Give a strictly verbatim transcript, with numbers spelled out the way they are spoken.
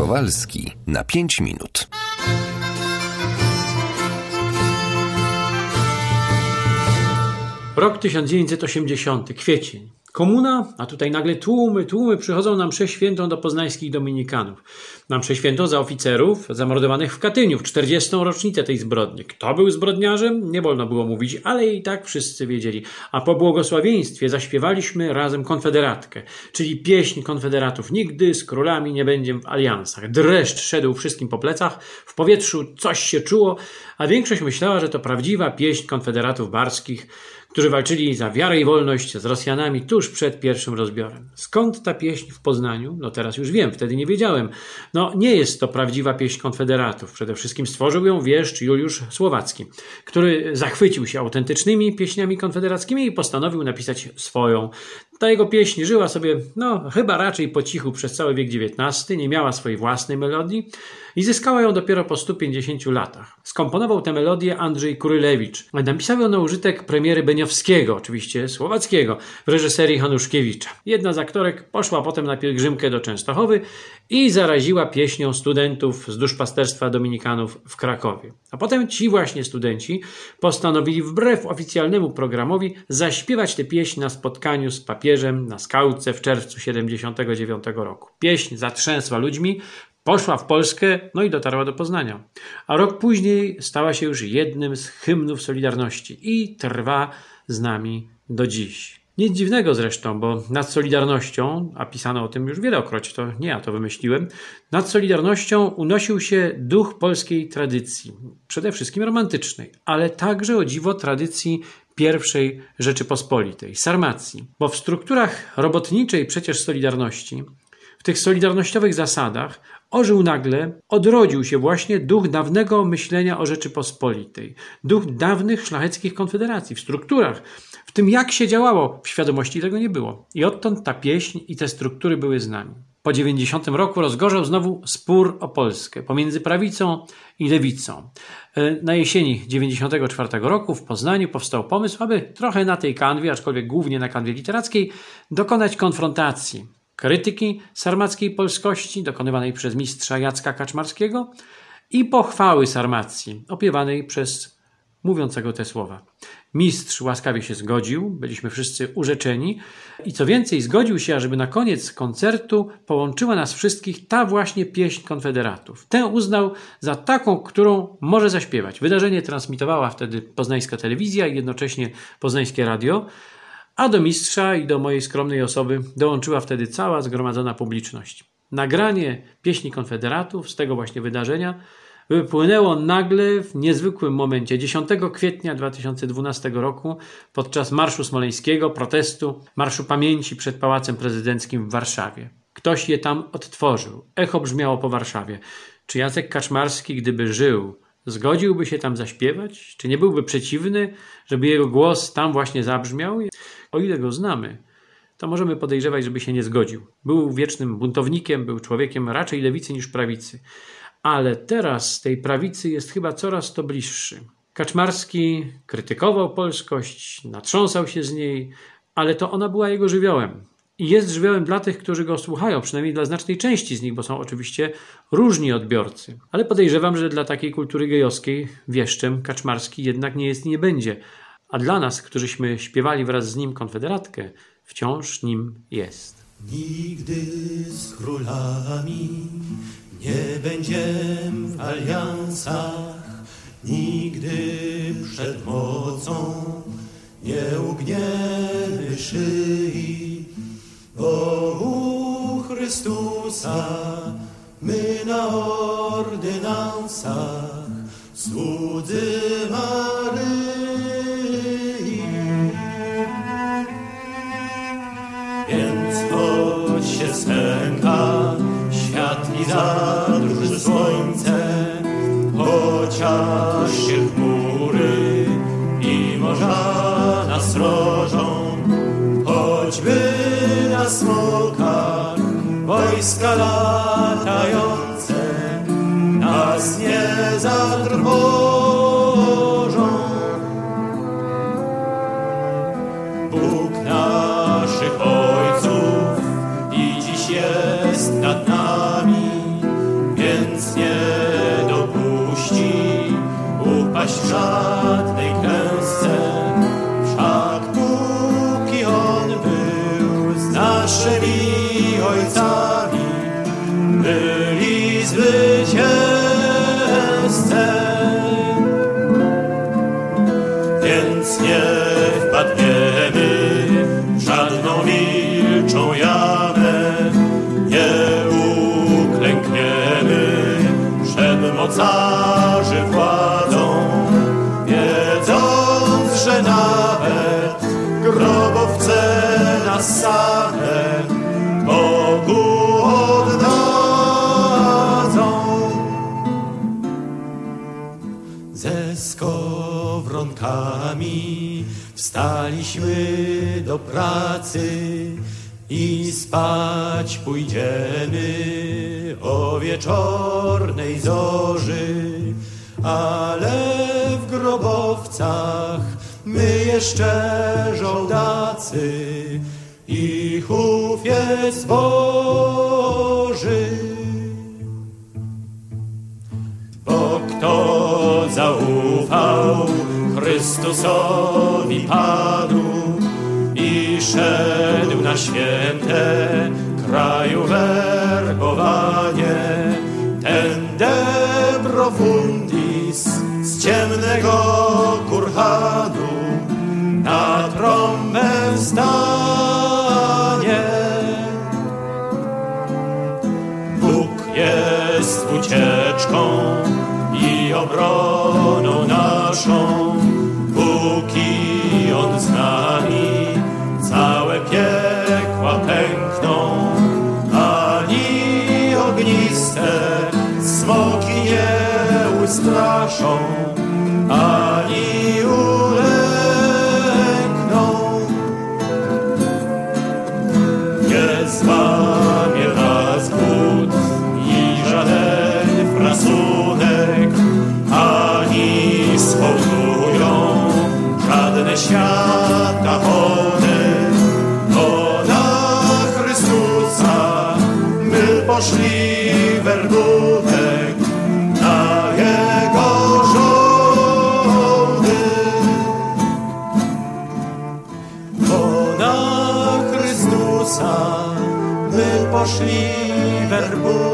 Kowalski na pięć minut. Rok tysiąc dziewięćset osiemdziesiąty, kwiecień. Komuna, a tutaj nagle tłumy, tłumy przychodzą na mszę świętą do poznańskich dominikanów. Na mszę świętą za oficerów zamordowanych w Katyniu w czterdziestą rocznicę tej zbrodni. Kto był zbrodniarzem? Nie wolno było mówić, ale i tak wszyscy wiedzieli. A po błogosławieństwie zaśpiewaliśmy razem Konfederatkę, czyli pieśń konfederatów. Nigdy z królami nie będzie w aliansach. Dreszcz szedł wszystkim po plecach, w powietrzu coś się czuło, a większość myślała, że to prawdziwa pieśń konfederatów barskich, którzy walczyli za wiarę i wolność z Rosjanami tuż przed pierwszym rozbiorem. Skąd ta pieśń w Poznaniu? No teraz już wiem, wtedy nie wiedziałem. No nie jest to prawdziwa pieśń konfederatów. Przede wszystkim stworzył ją wieszcz Juliusz Słowacki, który zachwycił się autentycznymi pieśniami konfederackimi i postanowił napisać swoją. Ta jego pieśń żyła sobie, no chyba raczej po cichu przez cały wiek dziewiętnasty, nie miała swojej własnej melodii i zyskała ją dopiero po stu pięćdziesięciu latach. Skomponował tę melodię Andrzej Kurylewicz. Napisał ją na użytek premiery Beniowskiego, oczywiście Słowackiego, w reżyserii Hanuszkiewicza. Jedna z aktorek poszła potem na pielgrzymkę do Częstochowy i zaraziła pieśnią studentów z duszpasterstwa dominikanów w Krakowie. A potem ci właśnie studenci postanowili wbrew oficjalnemu programowi zaśpiewać tę pieśń na spotkaniu z papieżem na Skałce w czerwcu siedemdziesiątego dziewiątego roku. Pieśń zatrzęsła ludźmi, poszła w Polskę, no i dotarła do Poznania. A rok później stała się już jednym z hymnów Solidarności i trwa z nami do dziś. Nic dziwnego zresztą, bo nad Solidarnością, a pisano o tym już wielokroć, to nie ja to wymyśliłem, nad Solidarnością unosił się duch polskiej tradycji, przede wszystkim romantycznej, ale także o dziwo tradycji pierwszej Rzeczypospolitej, Sarmacji. Bo w strukturach robotniczej przecież Solidarności, w tych solidarnościowych zasadach ożył nagle, odrodził się właśnie duch dawnego myślenia o Rzeczypospolitej, duch dawnych szlacheckich konfederacji w strukturach. W tym jak się działało, w świadomości tego nie było. I odtąd ta pieśń i te struktury były z nami. Po dziewięćdziesiątym roku rozgorzał znowu spór o Polskę pomiędzy prawicą i lewicą. Na jesieni dziewięćdziesiątego czwartego roku w Poznaniu powstał pomysł, aby trochę na tej kanwie, aczkolwiek głównie na kanwie literackiej, dokonać konfrontacji. Krytyki sarmackiej polskości dokonywanej przez mistrza Jacka Kaczmarskiego i pochwały Sarmacji opiewanej przez mówiącego te słowa. Mistrz łaskawie się zgodził, byliśmy wszyscy urzeczeni i co więcej zgodził się, ażeby na koniec koncertu połączyła nas wszystkich ta właśnie pieśń konfederatów. Tę uznał za taką, którą może zaśpiewać. Wydarzenie transmitowała wtedy poznańska telewizja i jednocześnie poznańskie radio, a do mistrza i do mojej skromnej osoby dołączyła wtedy cała zgromadzona publiczność. Nagranie pieśni konfederatów z tego właśnie wydarzenia wypłynęło nagle w niezwykłym momencie, dziesiątego kwietnia dwa tysiące dwunastego roku, podczas Marszu Smoleńskiego, protestu, Marszu Pamięci przed Pałacem Prezydenckim w Warszawie. Ktoś je tam odtworzył. Echo brzmiało po Warszawie. Czy Jacek Kaczmarski, gdyby żył, zgodziłby się tam zaśpiewać? Czy nie byłby przeciwny, żeby jego głos tam właśnie zabrzmiał? O ile go znamy, to możemy podejrzewać, żeby się nie zgodził. Był wiecznym buntownikiem, był człowiekiem raczej lewicy niż prawicy. Ale teraz z tej prawicy jest chyba coraz to bliższy. Kaczmarski krytykował polskość, natrząsał się z niej, ale to ona była jego żywiołem. I jest żywiołem dla tych, którzy go słuchają, przynajmniej dla znacznej części z nich, bo są oczywiście różni odbiorcy. Ale podejrzewam, że dla takiej kultury gejowskiej wieszczem Kaczmarski jednak nie jest i nie będzie. A dla nas, którzyśmy śpiewali wraz z nim Konfederatkę, wciąż nim jest. Nigdy z królami nie będziem w aliansach, nigdy przed mocą nie ugniemy szyi, bo u Chrystusa my na ordynansach słudzy Maryi. Więc choć się stęka świat i zadrży słońce, chociaż się chmury i morza nas rożą, choćby na smokach wojska latające nas nie zatrwożą. Bóg naszych ojców i dziś jest nad nami, naszymi ojcami byli zwycięzcy. Więc nie wpadniemy w żadną wilczą jamę, nie uklękniemy przed mocarzy władzą, wiedząc, że nawet grobowce nas same Bogu oddadzą. Ze skowronkami wstaliśmy do pracy i spać pójdziemy o wieczornej zorzy, ale w grobowcach my jeszcze żołdacy, i chów jest Boży. Bo kto zaufał Chrystusowi Panu i szedł na święte kraju werbowanie, ten de profundis z ciemnego kurhanu na trąbę wstanie. Bóg jest ucieczką i obroną naszą, póki On z nami, całe piekła pękną, ani ogniste smoki nie ustraszą, ani ulękną. Nie złamie nas głód i żaden frasunek, ani społdują żadne świata hołdy. Bo na Chrystusa my poszli werbunek, na Jego żołdy. Bo na Chrystusa my poszli werbunek,